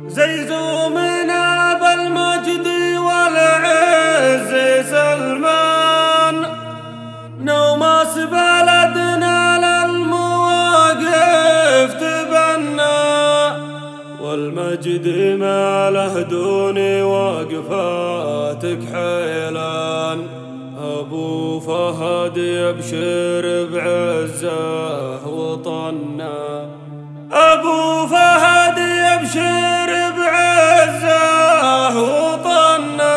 زيزومنا بالمجد والعز سلمان، نوماس بلدنا للمواقف تبنى، والمجد ما له دون وقفاتك حيلان. أبو فهد يبشر بعزه وطنا، أبو فهد يبشر بعزه وطنا.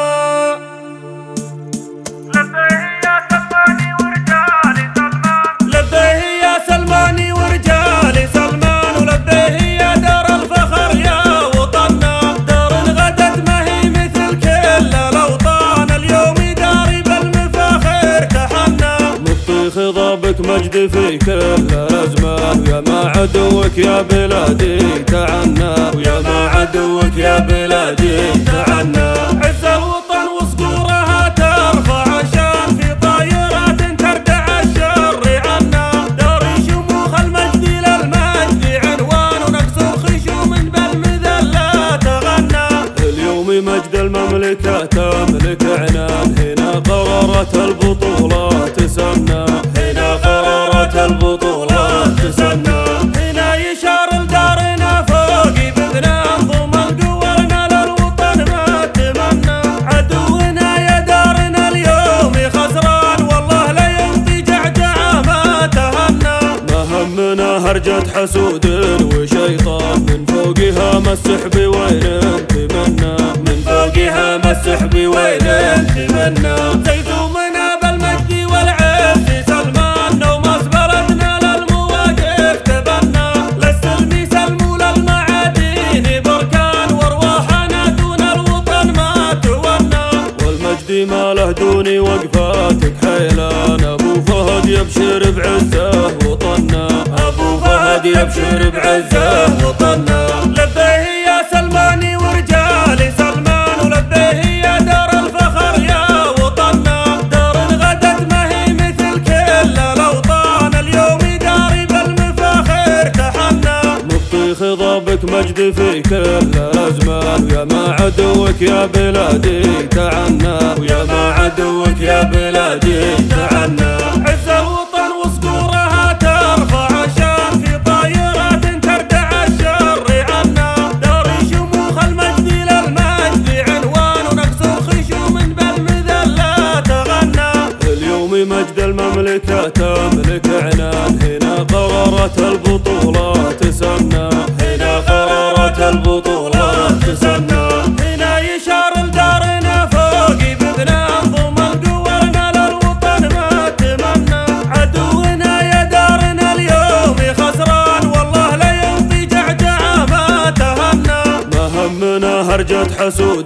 لبيه يا سلماني ورجال سلمان، ولبيه يا دار الفخر يا وطنا. دار غدت ما هي مثل كل الأوطان، اليوم داري بالمفاخر تحنى. مبطي خضابك مجد في كل الأزمان، ويا ما عدوك يا بلادي تعنى، ويا ما عدوك يا بلادي تعنى. عز الوطن وصقورها ترفع الشان، في طايرات تردع الشر عنا. داري شموخ المجد للمجد عنوان، ونقص الخشوم بالمذلة تغنى. اليوم مجد المملكة تملك عنان، هنا قررت البطولات تسنى، هنا قررت البطولات تسنى. هنا يشار لدارنا فوق بابنا، انظم القوارنا للوطن ما تمنى. عدونا يا دارنا اليوم خسران، والله لا يمضي جعجعه ما تهنى. ما همنا هرجة حسود وشيطان، من فوقها مسح بوين تمنى، من فوقها مسح بوين تمنى. زيزومنا بالمجد والعز سلمان، نوماس بلدنا للمواقف تبنى. للسلم سلموا للمعادين بركان، وارواحنا دون الوطن ما تونى. والمجد ما له دون وقفاتك حيلان. أبو فهد يبشر بعزه وطنا، أبو فهد يبشر بعزه وطنا. لبيه يا سلماني ورجال سلمان، ولبيه يا دار الفخر يا وطنا. دار غدت ما هي مثل كل الأوطان، اليوم داري بالمفاخر تحنى. مبطي خضابك مجد في كل الأزمان، ويا ما عدوك يا بلادي تعنى، ويا ما عدوك يا بلادي تعنى. عز الوطن وصقورها ترفع الشان، في طايرات تردع الشر عنا. داري شموخ المجد للمجد عنوان، ونقص الخشوم بالمذلة تغنى. اليوم مجد المملكة تملك عنان، هنا قررت البطولات تسنى، هنا قررت البطولات تسنى. هنا يشار لدارنا فوق بابنا، انظم القوارنا للوطن ما تمنى. عدونا يا دارنا اليوم خسران، والله لا يمضي جعجعه ما تهنى. ما همنا هرجة حسود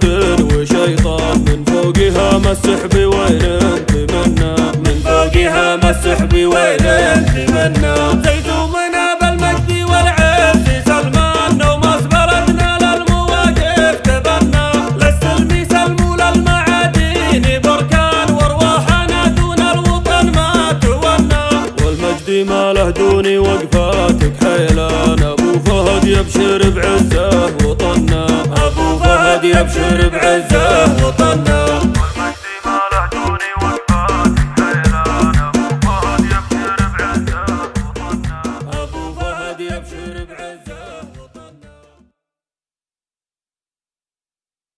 وشيطان، من فوقها مسح بوين تمنى، من فوقها مسح بوين تمنى. زيزومنا بالمجد والعز سلمان، نوماس بلدنا للمواقف تبنى. للسلم سلموا للمعادين بركان، وارواحنا دون الوطن ما تونى. والمجد ما له دون وقفاتك حيلان. أبو فهد يبشر بعزه وطنا، أبو فهد يبشر بعزه وطنا. أبو فهد يبشر بعزه